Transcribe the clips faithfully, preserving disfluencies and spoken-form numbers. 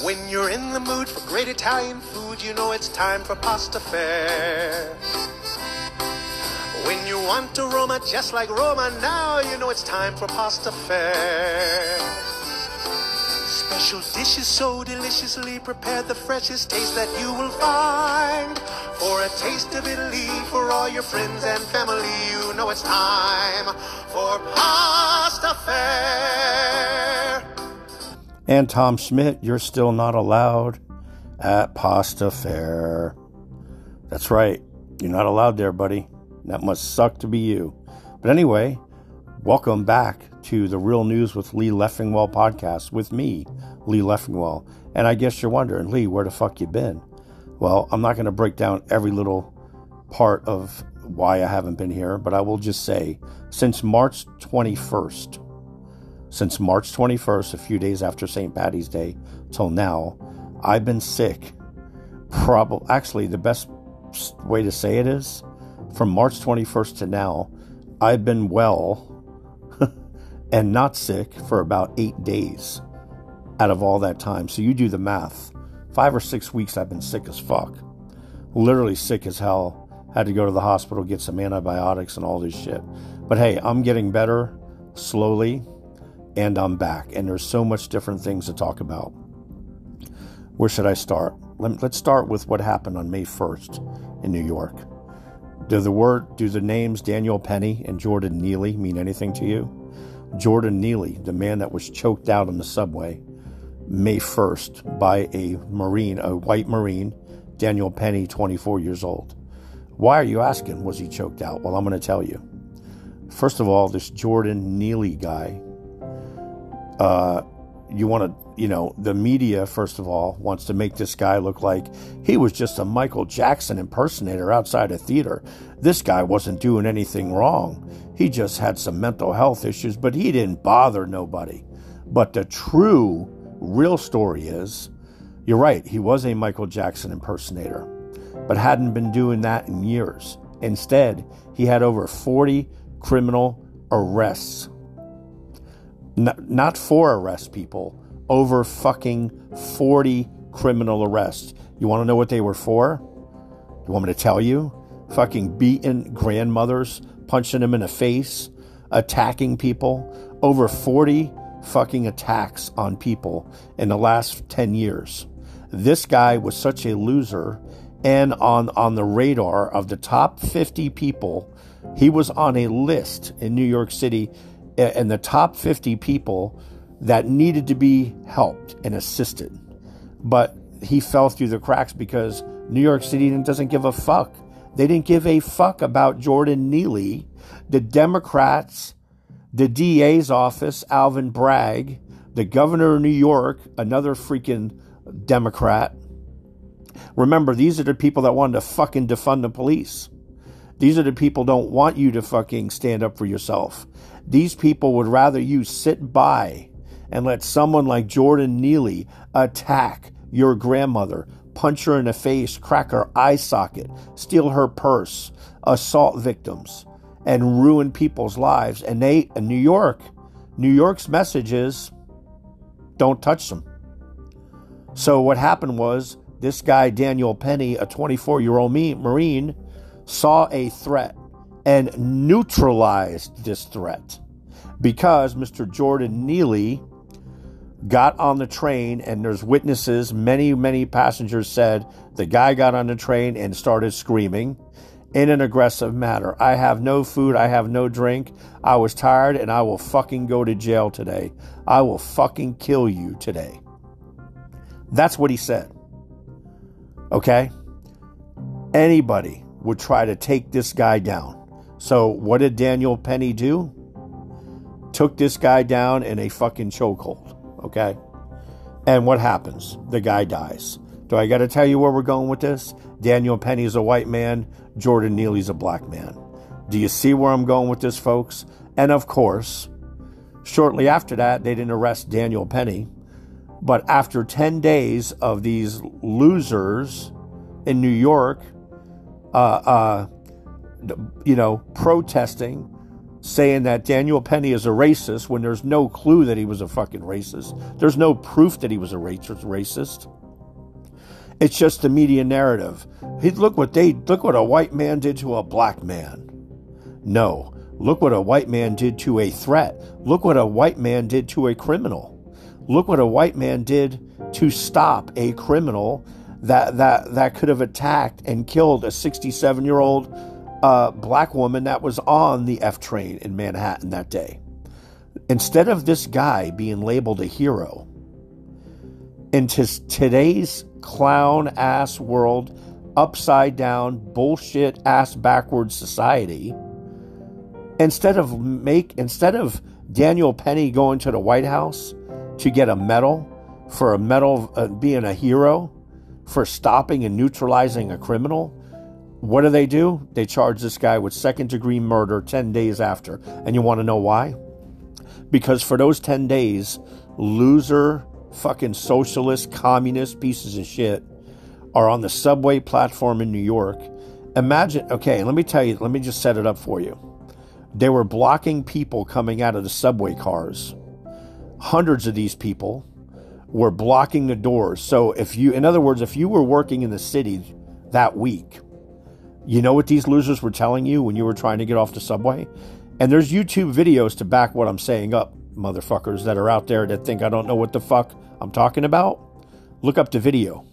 When you're in the mood for great Italian food, you know it's time for pasta fare. When you want to Roma just like Roma now, you know it's time for pasta fare. Special dishes so deliciously prepared, the freshest taste that you will find. For a taste of Italy, for all your friends and family, you know it's time for pasta fare. And Tom Schmidt, you're still not allowed at Pasta Fair. That's right. You're not allowed there, buddy. That must suck to be you. But anyway, welcome back to the Real News with Lee Leffingwell podcast with me, Lee Leffingwell. And I guess you're wondering, Lee, where the fuck you been? Well, I'm not going to break down every little part of why I haven't been here, but I will just say, since March twenty-first, since March twenty-first, a few days after Saint Patty's Day, till now, I've been sick. Probably, actually, the best way to say it is, from March twenty-first to now, I've been well and not sick for about eight days out of all that time. So you do the math. Five or six weeks I've been sick as fuck. Literally sick as hell. Had to go to the hospital, get some antibiotics and all this shit. But hey, I'm getting better slowly and I'm back. And there's so much different things to talk about. Where should I start? Let's start with what happened on May first in New York. Do the word, do the names Daniel Penny and Jordan Neely mean anything to you? Jordan Neely, the man that was choked out on the subway May first by a Marine, a white Marine, Daniel Penny, twenty-four years old. Why are you asking, was he choked out? Well, I'm going to tell you. First of all, this Jordan Neely guy, uh, you want to, you know, the media, first of all, wants to make this guy look like he was just a Michael Jackson impersonator outside a theater. This guy wasn't doing anything wrong. He just had some mental health issues, but he didn't bother nobody. But the true, real story is, you're right, he was a Michael Jackson impersonator, but hadn't been doing that in years. Instead, he had over forty criminal arrests. Not, not for arrest, people. Over fucking forty criminal arrests. You want to know what they were for? You want me to tell you? Fucking beating grandmothers, punching them in the face, attacking people. Over forty fucking attacks on people in the last ten years. This guy was such a loser, and on, on the radar of the top fifty people, he was on a list in New York City, and the top fifty people that needed to be helped and assisted. But he fell through the cracks because New York City doesn't give a fuck. They didn't give a fuck about Jordan Neely. The Democrats, the D A's office, Alvin Bragg, the governor of New York, another freaking Democrat. Remember, these are the people that wanted to fucking defund the police. These are the people who don't want you to fucking stand up for yourself. These people would rather you sit by and let someone like Jordan Neely attack your grandmother, punch her in the face, crack her eye socket, steal her purse, assault victims, and ruin people's lives. And they, in New York, New York's message is, don't touch them. So what happened was, this guy, Daniel Penny, a twenty-four-year-old Marine, saw a threat and neutralized this threat because Mister Jordan Neely got on the train, and there's witnesses, many, many passengers said the guy got on the train and started screaming in an aggressive manner. I have no food, I have no drink, I was tired, and I will fucking go to jail today. I will fucking kill you today. That's what he said. Okay? Anybody would try to take this guy down. So what did Daniel Penny do? Took this guy down in a fucking chokehold. Okay? And what happens? The guy dies. Do I got to tell you where we're going with this? Daniel Penny's a white man. Jordan Neely's a black man. Do you see where I'm going with this, folks? And of course, shortly after that, they didn't arrest Daniel Penny. But after ten days of these losers in New York, uh, uh, you know, protesting saying that Daniel Penny is a racist when there's no clue that he was a fucking racist. There's no proof that he was a racist. It's just the media narrative. Hey, look what they look what a white man did to a black man. No, look what a white man did to a threat. Look what a white man did to a criminal. Look what a white man did to stop a criminal that that that could have attacked and killed a sixty-seven-year-old uh, black woman that was on the F train in Manhattan that day. Instead of this guy being labeled a hero, in t- today's clown-ass world, upside-down, bullshit-ass backwards society, instead of make instead of Daniel Penny going to the White House to get a medal for a medal uh, being a hero for stopping and neutralizing a criminal, what do they do? They charge this guy with second-degree murder ten days after. And you want to know why? Because for those ten days, loser, fucking socialist, communist pieces of shit are on the subway platform in New York. Imagine, okay, let me tell you, let me just set it up for you. They were blocking people coming out of the subway cars. Hundreds of these people were blocking the doors. So if you, in other words, if you were working in the city that week, you know what these losers were telling you when you were trying to get off the subway? And there's YouTube videos to back what I'm saying up, motherfuckers that are out there that think I don't know what the fuck I'm talking about. Look up the video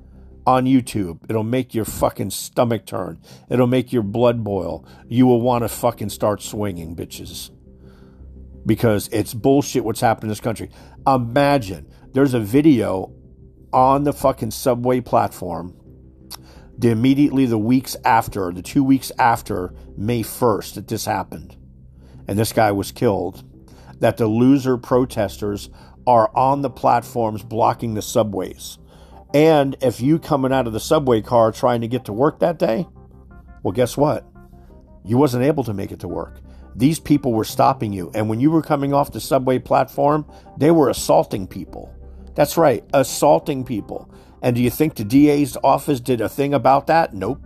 on YouTube. It'll make your fucking stomach turn. It'll make your blood boil. You will want to fucking start swinging, bitches. Because it's bullshit what's happened in this country. Imagine there's a video on the fucking subway platform the immediately the weeks after, the two weeks after May first that this happened. And this guy was killed. That the loser protesters are on the platforms blocking the subways. And if you coming out of the subway car trying to get to work that day, well, guess what? You wasn't able to make it to work. These people were stopping you. And when you were coming off the subway platform, they were assaulting people. That's right, assaulting people. And do you think the D A's office did a thing about that? Nope.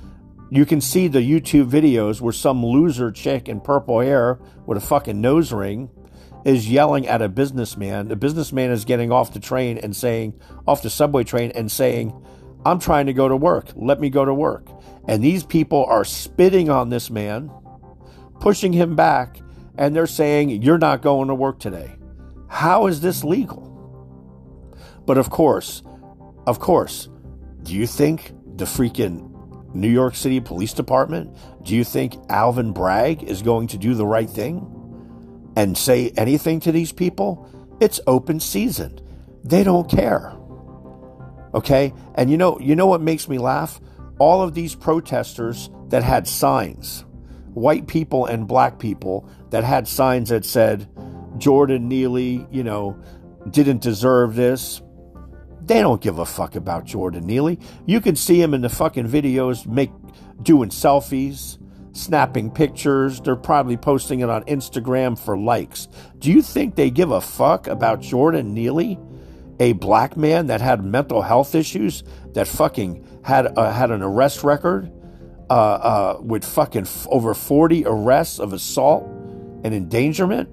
You can see the YouTube videos where some loser chick in purple hair with a fucking nose ring is yelling at a businessman. The businessman is getting off the train and saying, off the subway train and saying, I'm trying to go to work. Let me go to work. And these people are spitting on this man, pushing him back, and they're saying, you're not going to work today. How is this legal? But of course, of course, do you think the freaking New York City Police Department, do you think Alvin Bragg is going to do the right thing and say anything to these people? It's open season. They don't care. Okay? And you know, you know what makes me laugh? All of these protesters that had signs, white people and black people that had signs that said, Jordan Neely, you know, didn't deserve this. They don't give a fuck about Jordan Neely. You can see him in the fucking videos make doing selfies, snapping pictures. They're probably posting it on Instagram for likes. Do you think they give a fuck about Jordan Neely, a black man that had mental health issues, that fucking had uh, had an arrest record uh, uh, with fucking f- over forty arrests of assault and endangerment?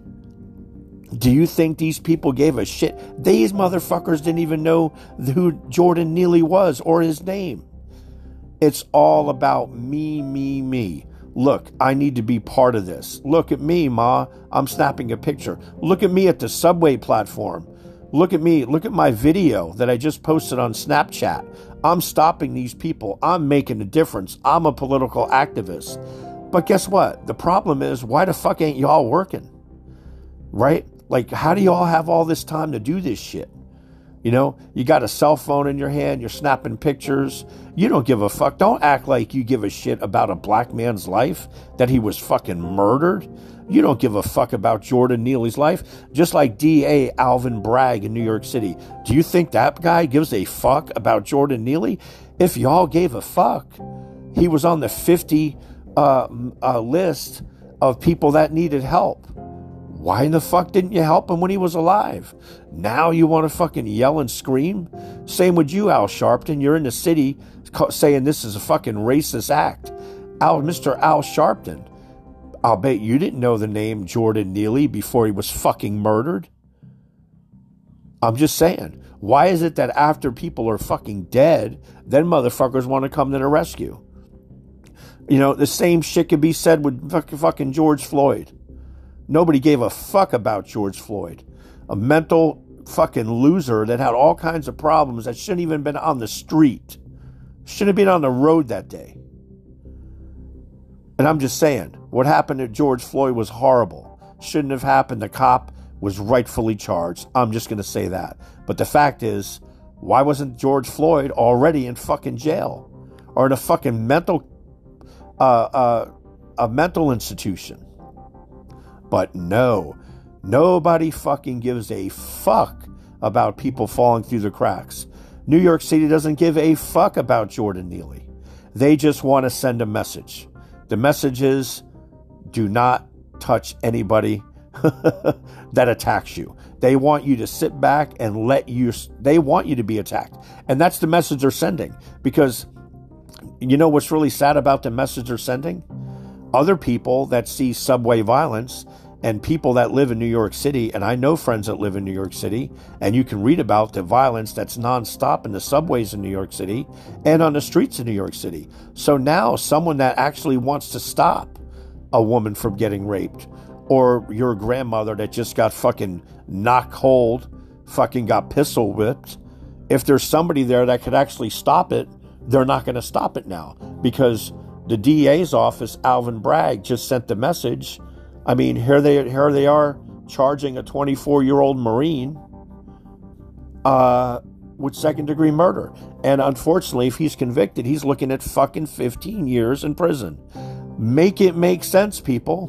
Do you think these people gave a shit? These motherfuckers didn't even know who Jordan Neely was or his name. It's all about me, me, me. Look, I need to be part of this. Look at me, Ma. I'm snapping a picture. Look at me at the subway platform. Look at me. Look at my video that I just posted on Snapchat. I'm stopping these people. I'm making a difference. I'm a political activist. But guess what? The problem is, why the fuck ain't y'all working? Right? Like, how do y'all have all this time to do this shit? You know, you got a cell phone in your hand, you're snapping pictures. You don't give a fuck. Don't act like you give a shit about a black man's life, that he was fucking murdered. You don't give a fuck about Jordan Neely's life. Just like D A Alvin Bragg in New York City. Do you think that guy gives a fuck about Jordan Neely? If y'all gave a fuck, he was on the fifty uh, uh, list of people that needed help. Why in the fuck didn't you help him when he was alive? Now you want to fucking yell and scream? Same with you, Al Sharpton. You're in the city saying this is a fucking racist act. Al, Mister Al Sharpton, I'll bet you didn't know the name Jordan Neely before he was fucking murdered. I'm just saying. Why is it that after people are fucking dead, then motherfuckers want to come to the rescue? You know, the same shit could be said with fucking George Floyd. Nobody gave a fuck about George Floyd. A mental fucking loser that had all kinds of problems that shouldn't even been on the street. Shouldn't have been on the road that day. And I'm just saying, what happened to George Floyd was horrible. Shouldn't have happened. The cop was rightfully charged. I'm just going to say that. But the fact is, why wasn't George Floyd already in fucking jail? Or in a fucking mental, uh, uh, a mental institution? But no, nobody fucking gives a fuck about people falling through the cracks. New York City doesn't give a fuck about Jordan Neely. They just want to send a message. The message is, do not touch anybody that attacks you. They want you to sit back and let you, they want you to be attacked. And that's the message they're sending. Because you know what's really sad about the message they're sending? Other people that see subway violence and people that live in New York City, and I know friends that live in New York City, and you can read about the violence that's nonstop in the subways in New York City and on the streets in New York City. So now someone that actually wants to stop a woman from getting raped, or your grandmother that just got fucking knocked cold, fucking got pistol whipped, if there's somebody there that could actually stop it, they're not going to stop it now because the D A's office, Alvin Bragg, just sent the message. I mean, here they here they are charging a twenty-four-year-old Marine uh, with second-degree murder. And unfortunately, if he's convicted, he's looking at fucking fifteen years in prison. Make it make sense, people.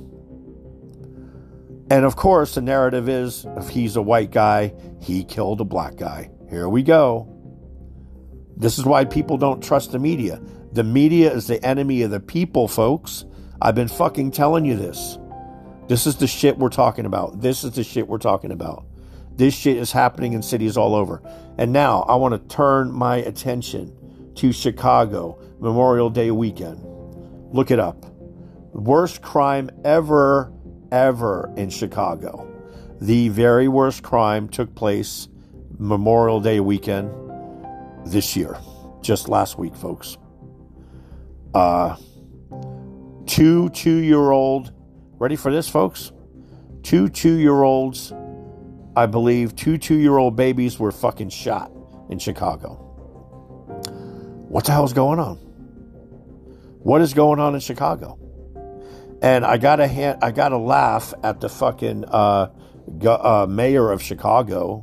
And of course, the narrative is, if he's a white guy, he killed a black guy. Here we go. This is why people don't trust the media. The media is the enemy of the people, folks. I've been fucking telling you this. This is the shit we're talking about. This is the shit we're talking about. This shit is happening in cities all over. And now I want to turn my attention to Chicago, Memorial Day weekend. Look it up. Worst crime ever, ever in Chicago. The very worst crime took place Memorial Day weekend this year. Just last week, folks. Uh, two two-year-old, ready for this, folks? Two two-year-olds, I believe, two two-year-old babies were fucking shot in Chicago. What the hell's going on? What is going on in Chicago? And I gotta hand, I gotta laugh at the fucking uh, go, uh, mayor of Chicago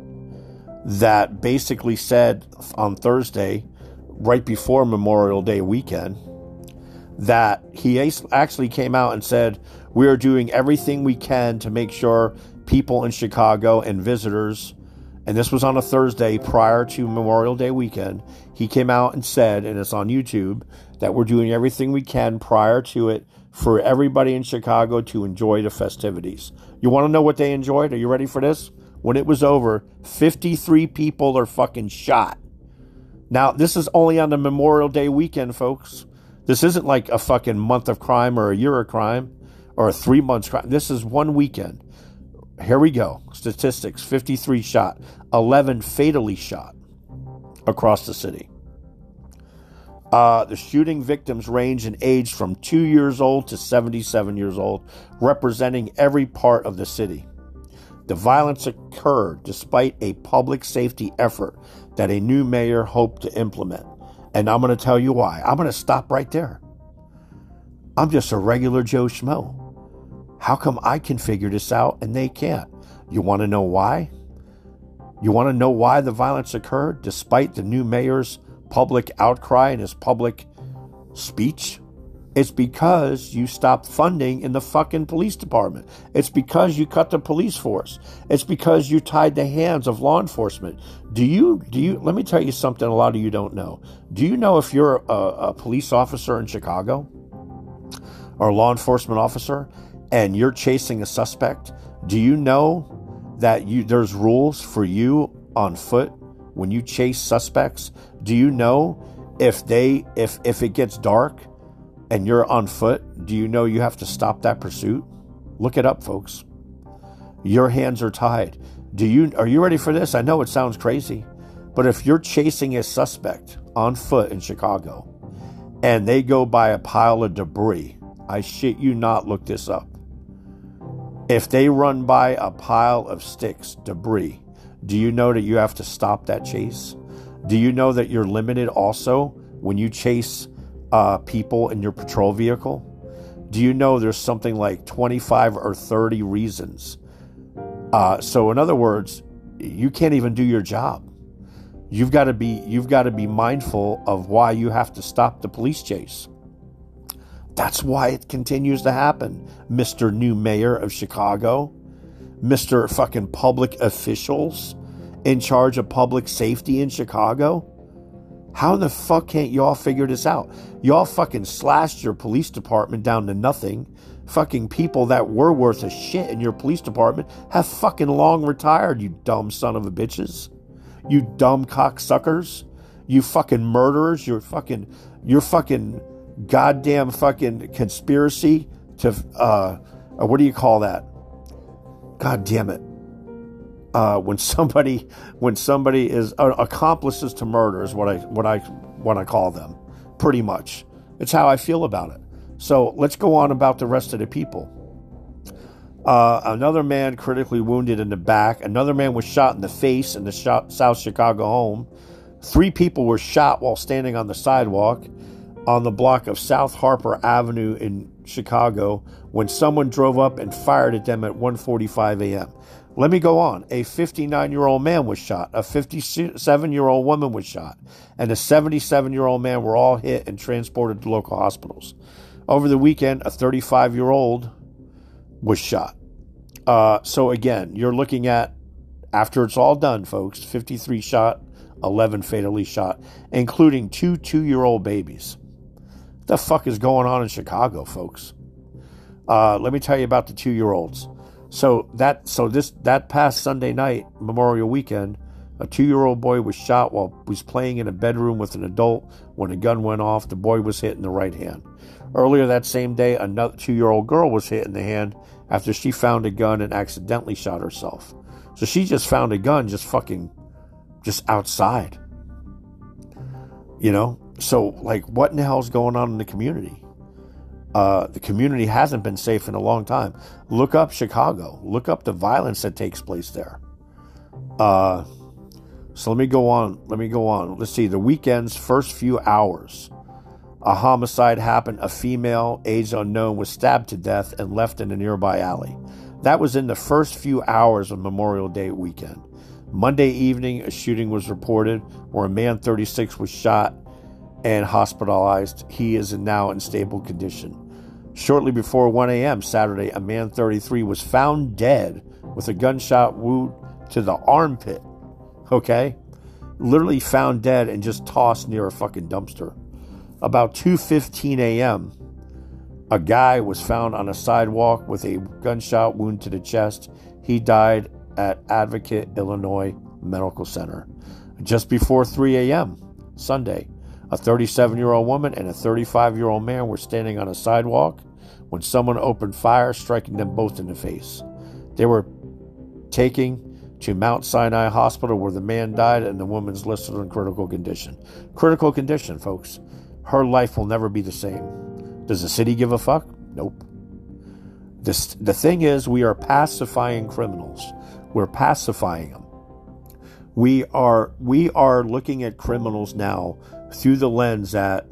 that basically said on Thursday, right before Memorial Day weekend, that he actually came out and said, we are doing everything we can to make sure people in Chicago and visitors, and this was on a Thursday prior to Memorial Day weekend, he came out and said, and it's on YouTube, that we're doing everything we can prior to it for everybody in Chicago to enjoy the festivities. You want to know what they enjoyed? Are you ready for this? When it was over, fifty-three people are fucking shot. Now, this is only on the Memorial Day weekend, folks. This isn't like a fucking month of crime or a year of crime or a three months crime. This is one weekend. Here we go. Statistics, fifty-three shot, eleven fatally shot across the city. Uh, the shooting victims range in age from two years old to seventy-seven years old, representing every part of the city. The violence occurred despite a public safety effort that a new mayor hoped to implement. And I'm going to tell you why. I'm going to stop right there. I'm just a regular Joe Schmo. How come I can figure this out and they can't? You want to know why? You want to know why the violence occurred despite the new mayor's public outcry and his public speech? It's because you stopped funding in the fucking police department. It's because you cut the police force. It's because you tied the hands of law enforcement. Do you, do you, let me tell you something a lot of you don't know. Do you know if you're a, a police officer in Chicago or a law enforcement officer and you're chasing a suspect, do you know that you, there's rules for you on foot when you chase suspects? Do you know if they, if, if it gets dark and you're on foot, do you know you have to stop that pursuit? Look it up, folks. Your hands are tied. Do you, are you ready for this? I know it sounds crazy, but if you're chasing a suspect on foot in Chicago and they go by a pile of debris, I shit you not, look this up. If they run by a pile of sticks, debris, do you know that you have to stop that chase? Do you know that you're limited also when you chase uh, people in your patrol vehicle? Do you know there's something like twenty-five or thirty reasons? Uh, so in other words, you can't even do your job. You've got to be, you've got to be mindful of why you have to stop the police chase. That's why it continues to happen, Mister New Mayor of Chicago, Mister fucking public officials in charge of public safety in Chicago. How the fuck can't y'all figure this out? Y'all fucking slashed your police department down to nothing. Fucking people that were worth a shit in your police department have fucking long retired, you dumb son of a bitches. You dumb cocksuckers. You fucking murderers. You're fucking, you're fucking goddamn fucking conspiracy to, uh, what do you call that? God damn it. Uh, when somebody, when somebody is uh, accomplices to murder is what I, what I, what I call them, pretty much. It's how I feel about it. So let's go on about the rest of the people. Uh, another man critically wounded in the back. Another man was shot in the face in the shot, South Chicago home. Three people were shot while standing on the sidewalk on the block of South Harper Avenue in Chicago when someone drove up and fired at them at one forty-five a.m. Let me go on. A fifty-nine-year-old man was shot. A fifty-seven-year-old woman was shot. And a seventy-seven-year-old man were all hit and transported to local hospitals. Over the weekend, a thirty-five-year-old was shot. Uh, so again, you're looking at, after it's all done, folks, fifty-three shot, eleven fatally shot, including two two-year-old babies. What the fuck is going on in Chicago, folks? Uh, let me tell you about the two-year-olds. So that so this that past Sunday night, Memorial Weekend, a two-year-old boy was shot while he was playing in a bedroom with an adult. When a gun went off, the boy was hit in the right hand. Earlier that same day, another two-year-old girl was hit in the hand after she found a gun and accidentally shot herself. So she just found a gun just fucking, just outside. You know? So, like, what in the hell is going on in the community? Uh, the community hasn't been safe in a long time. Look up Chicago. Look up the violence that takes place there. Uh, so let me go on. Let me go on. Let's see. The weekend's first few hours. A homicide happened. A female, age unknown, was stabbed to death and left in a nearby alley. That was in the first few hours of Memorial Day weekend. Monday evening, a shooting was reported where a man thirty-six was shot and hospitalized. He is now in stable condition. Shortly before one a.m. Saturday, a man thirty-three was found dead with a gunshot wound to the armpit. Okay? Literally found dead and just tossed near a fucking dumpster. About two fifteen a.m., a guy was found on a sidewalk with a gunshot wound to the chest. He died at Advocate, Illinois Medical Center. Just before three a.m. Sunday, a thirty-seven-year-old woman and a thirty-five-year-old man were standing on a sidewalk when someone opened fire, striking them both in the face. They were taken to Mount Sinai Hospital where the man died and the woman's listed in critical condition. Critical condition, folks. Her life will never be the same. Does the city give a fuck? Nope. This, the thing is, we are pacifying criminals. We're pacifying them. We are we are looking at criminals now through the lens that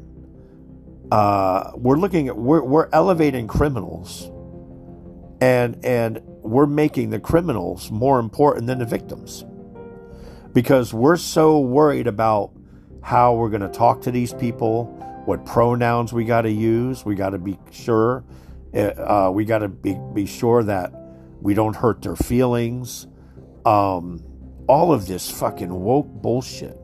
uh, we're looking at we're we're elevating criminals, and and we're making the criminals more important than the victims, because we're so worried about how we're going to talk to these people, what pronouns we got to use. We got to be sure. Uh, we got to be be sure that we don't hurt their feelings. Um, all of this fucking woke bullshit.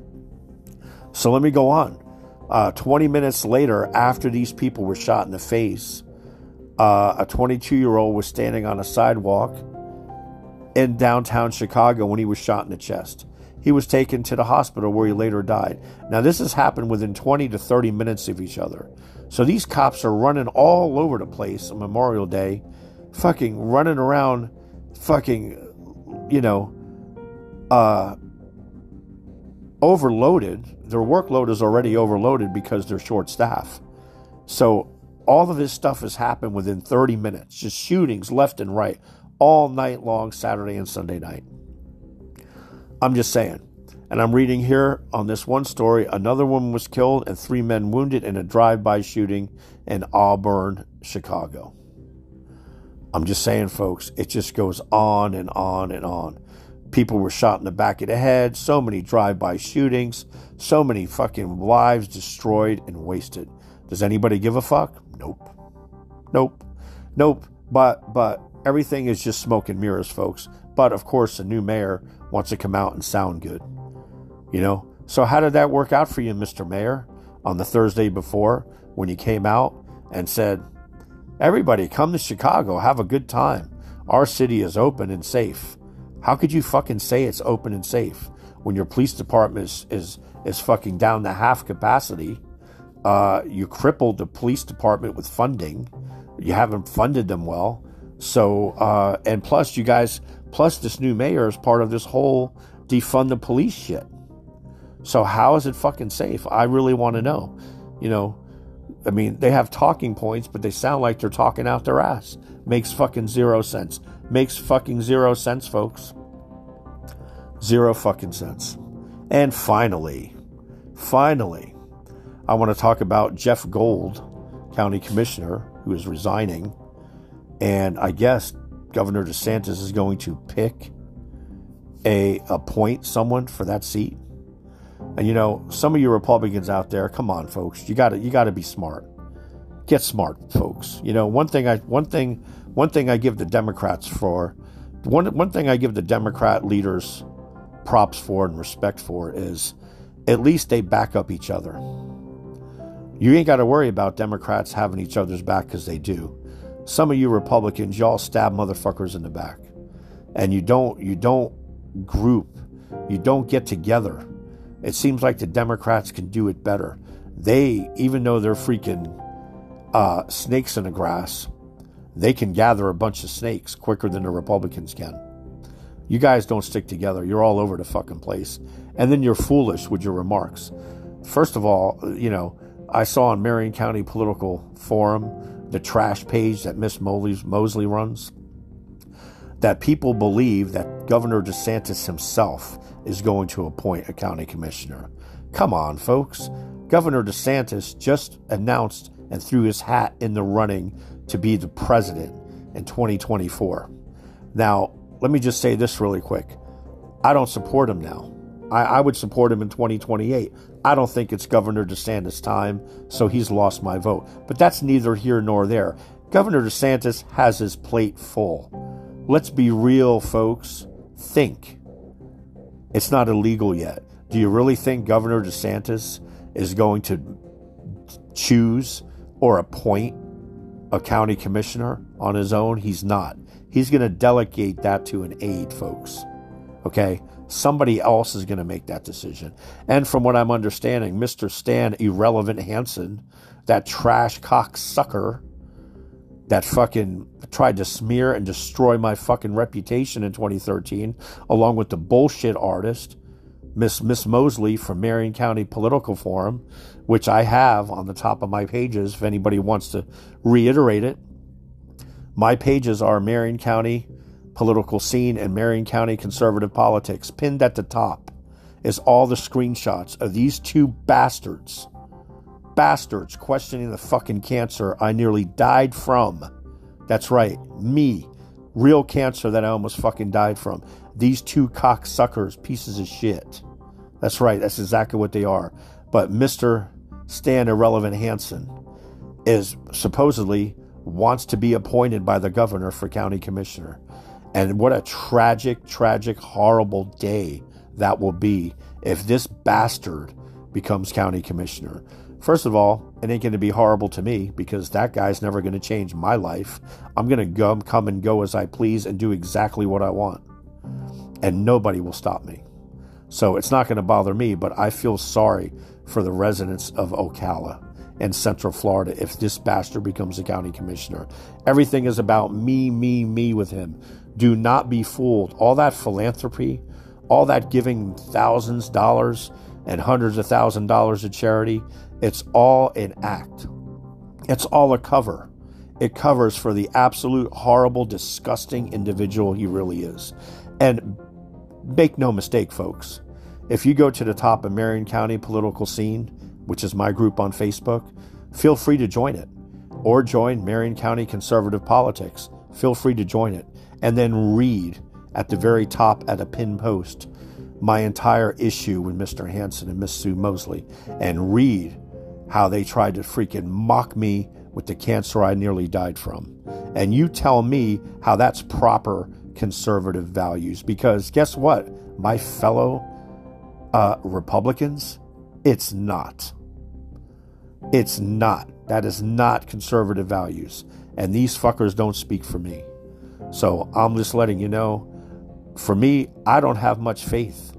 So let me go on. Uh, twenty minutes later, after these people were shot in the face, uh, a twenty-two-year-old was standing on a sidewalk in downtown Chicago when he was shot in the chest. he was taken to the hospital where he later died. Now, this has happened within twenty to thirty minutes of each other. So these cops are running all over the place on Memorial Day, fucking running around, fucking, you know, uh, overloaded. Their workload is already overloaded because they're short staff. So all of this stuff has happened within thirty minutes. Just shootings left and right all night long, Saturday and Sunday night. I'm just saying. And I'm reading here on this one story, another woman was killed and three men wounded in a drive-by shooting in Auburn, Chicago. I'm just saying, folks, it just goes on and on and on. People were shot in the back of the head, so many drive-by shootings, so many fucking lives destroyed and wasted. Does anybody give a fuck? Nope. Nope. Nope. But, but everything is just smoke and mirrors, folks. But, of course, a new mayor wants to come out and sound good. You know? So how did that work out for you, Mister Mayor, on the Thursday before when you came out and said, everybody come to Chicago, have a good time. Our city is open and safe. How could you fucking say it's open and safe when your police department is is, is fucking down to half capacity? Uh, you crippled the police department with funding. You haven't funded them well. So, uh, and plus you guys, plus this new mayor is part of this whole defund the police shit. So how is it fucking safe? I really want to know. You know, I mean, they have talking points, but they sound like they're talking out their ass. Makes fucking zero sense. Makes fucking zero sense, folks. Zero fucking sense. And finally, finally, I want to talk about Jeff Gold, county commissioner, who is resigning. And I guess Governor DeSantis is going to pick a appoint someone for that seat. And you know, some of you Republicans out there, come on, folks, you got to you got to be smart. Get smart, folks. You know, one thing I one thing one thing I give the Democrats for one one thing I give the Democrat leaders props for and respect for is at least they back up each other. You ain't got to worry about Democrats having each other's back because they do. Some of you Republicans, y'all stab motherfuckers in the back, and you don't you don't group, you don't get together. It seems like the Democrats can do it better. They, even though they're freaking uh, snakes in the grass, they can gather a bunch of snakes quicker than the Republicans can. You guys don't stick together. You're all over the fucking place. And then you're foolish with your remarks. First of all, you know, I saw on Marion County Political Forum, the trash page that Miss Mosley runs, that people believe that Governor DeSantis himself is going to appoint a county commissioner. Come on, folks. Governor DeSantis just announced and threw his hat in the running to be the president in twenty twenty-four. Now, let me just say this really quick. I don't support him now. I, I would support him in twenty twenty-eight. I don't think it's Governor DeSantis' time, so he's lost my vote. But that's neither here nor there. Governor DeSantis has his plate full. Let's be real, folks. Think. It's not illegal yet. Do you really think Governor DeSantis is going to choose or appoint a county commissioner on his own? He's not. He's going to delegate that to an aide, folks. Okay? Somebody else is going to make that decision. And from what I'm understanding, Mister Stan Irrelevant Hansen, that trash cocksucker that fucking tried to smear and destroy my fucking reputation in twenty thirteen, along with the bullshit artist, Miss Miss Mosley from Marion County Political Forum, which I have on the top of my pages if anybody wants to reiterate it. My pages are Marion County Political Scene and Marion County Conservative Politics. Pinned at the top is all the screenshots of these two bastards. Bastards questioning the fucking cancer I nearly died from. That's right, me. Real cancer that I almost fucking died from. These two cocksuckers, pieces of shit. That's right, that's exactly what they are. But Mister Stan Irrelevant Hansen is supposedly wants to be appointed by the governor for county commissioner. And what a tragic, tragic, horrible day that will be if this bastard becomes county commissioner. First of all, it ain't going to be horrible to me because that guy's never going to change my life. I'm going to go, come and go as I please and do exactly what I want. And nobody will stop me. So it's not going to bother me, but I feel sorry for the residents of Ocala and Central Florida if this bastard becomes a county commissioner. Everything is about me, me, me with him. Do not be fooled. All that philanthropy, all that giving thousands of dollars and hundreds of thousand dollars to charity, it's all an act. It's all a cover. It covers for the absolute horrible, disgusting individual he really is. And make no mistake, folks, if you go to the top of Marion County political scene, which is my group on Facebook, feel free to join it. Or join Marion County Conservative Politics. Feel free to join it. And then read at the very top at a pinned post my entire issue with Mister Hansen and Miss Sue Mosley. And read how they tried to freaking mock me with the cancer I nearly died from. And you tell me how that's proper conservative values. Because guess what, my fellow uh, Republicans, it's not. It's not. That is not conservative values. And these fuckers don't speak for me. So I'm just letting you know, for me, I don't have much faith.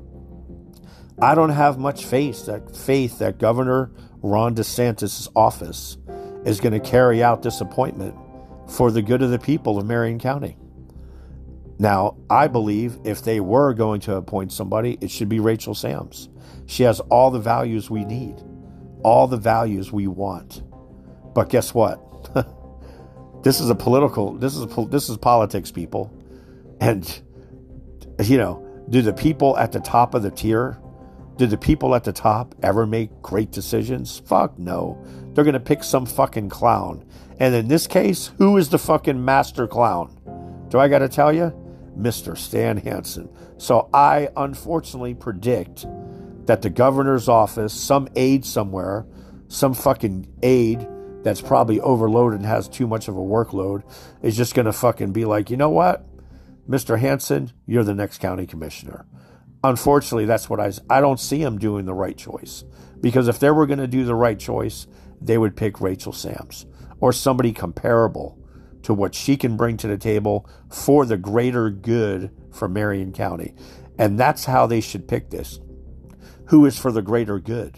I don't have much faith that faith that Governor Ron DeSantis' office is going to carry out this appointment for the good of the people of Marion County. Now, I believe if they were going to appoint somebody, it should be Rachel Sams. She has all the values we need, all the values we want. But guess what? This is a political, this is a, this is politics, people. And, you know, do the people at the top of the tier, do the people at the top ever make great decisions? Fuck no. They're going to pick some fucking clown. And in this case, who is the fucking master clown? Do I got to tell you? Mister Stan Hansen. So I unfortunately predict that the governor's office, some aide somewhere, some fucking aide that's probably overloaded and has too much of a workload, is just going to fucking be like, you know what? Mister Hansen, you're the next county commissioner. Unfortunately, that's what I, I don't see him doing the right choice. Because if they were going to do the right choice, they would pick Rachel Sams or somebody comparable to what she can bring to the table for the greater good for Marion County. And that's how they should pick this. Who is for the greater good?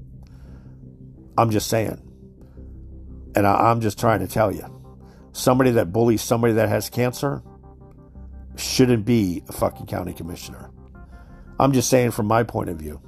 I'm just saying. And I, I'm just trying to tell you. Somebody that bullies somebody that has cancer shouldn't be a fucking county commissioner. I'm just saying from my point of view.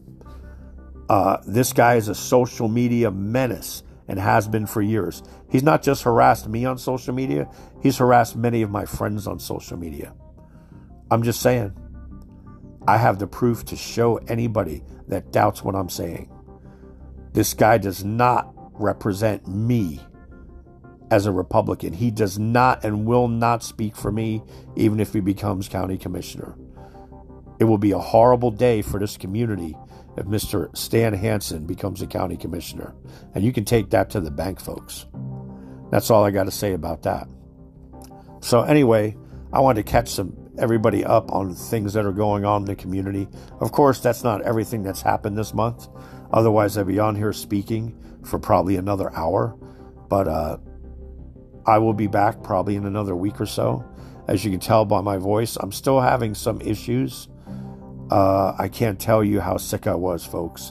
Uh, this guy is a social media menace and has been for years. He's not just harassed me on social media. He's harassed many of my friends on social media. I'm just saying. I have the proof to show anybody that doubts what I'm saying. This guy does not represent me as a Republican. He does not and will not speak for me, even if he becomes county commissioner. It will be a horrible day for this community if Mister Stan Hansen becomes a county commissioner. And you can take that to the bank, folks. That's all I got to say about that. So anyway, I wanted to catch some everybody up on things that are going on in the community. Of course, that's not everything that's happened this month. Otherwise, I'd be on here speaking for probably another hour. But uh, I will be back probably in another week or so. As you can tell by my voice, I'm still having some issues. Uh, I can't tell you how sick I was, folks.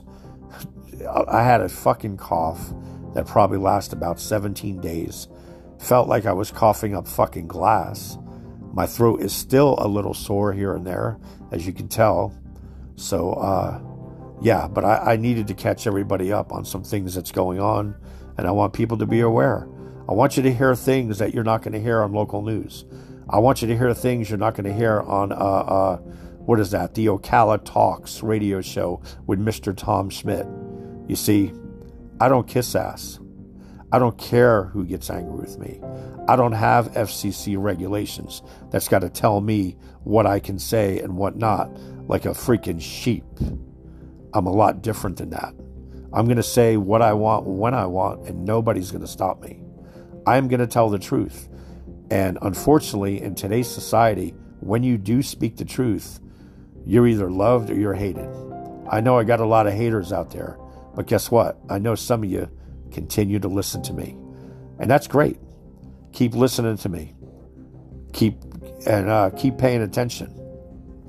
I had a fucking cough that probably lasted about seventeen days. Felt like I was coughing up fucking glass. My throat is still a little sore here and there, as you can tell. So, uh, yeah, but I, I needed to catch everybody up on some things that's going on, and I want people to be aware. I want you to hear things that you're not going to hear on local news. I want you to hear things you're not going to hear on, uh, uh, what is that? The Ocala Talks radio show with Mister Tom Schmidt. You see, I don't kiss ass. I don't care who gets angry with me. I don't have F C C regulations that's got to tell me what I can say and what not, like a freaking sheep. I'm a lot different than that. I'm going to say what I want when I want, and nobody's going to stop me. I'm going to tell the truth. And unfortunately, in today's society, when you do speak the truth, you're either loved or you're hated. I know I got a lot of haters out there, but guess what? I know some of you continue to listen to me, and that's great. Keep listening to me. Keep and uh, keep paying attention.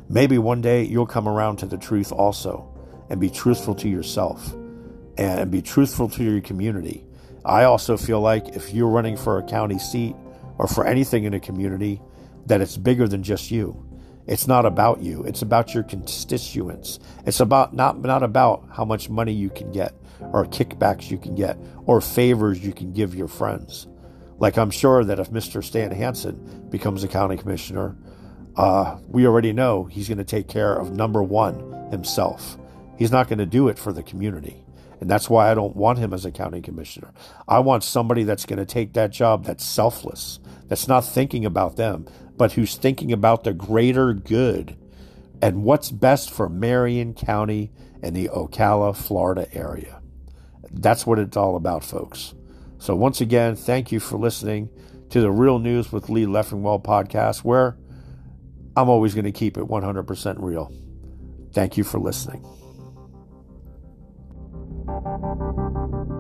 maybe one day you'll come around to the truth also and be truthful to yourself and be truthful to your community. I also feel like if you're running for a county seat or for anything in a community, that it's bigger than just you. It's not about you. It's about your constituents. It's about not, not about how much money you can get or kickbacks you can get or favors you can give your friends. Like I'm sure that if Mister Stan Hansen becomes a county commissioner, uh, we already know he's going to take care of number one himself. He's not going to do it for the community. And that's why I don't want him as a county commissioner. I want somebody that's going to take that job that's selfless, that's not thinking about them, but who's thinking about the greater good and what's best for Marion County and the Ocala, Florida area. That's what it's all about, folks. So once again, thank you for listening to the Real News with Lee Leffingwell podcast, where I'm always going to keep it one hundred percent real. Thank you for listening. Thank you.